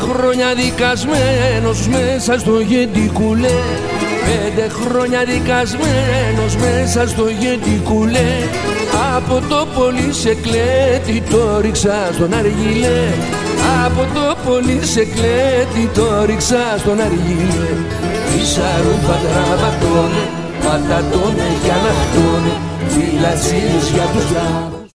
χρόνια δικασμένος μέσα στο γεντικουλέ. 5 χρόνια δικασμένος μέσα στο γεντικουλέ. Από το πολυσεκλέτη το ρίξα στον αργυλέ. Από το πολυσεκλέτη το ρίξα στον αργυλέ. Ισαρούν πατραβατώνε, πατατώνε για να χτώνε, φυλατσίες για τους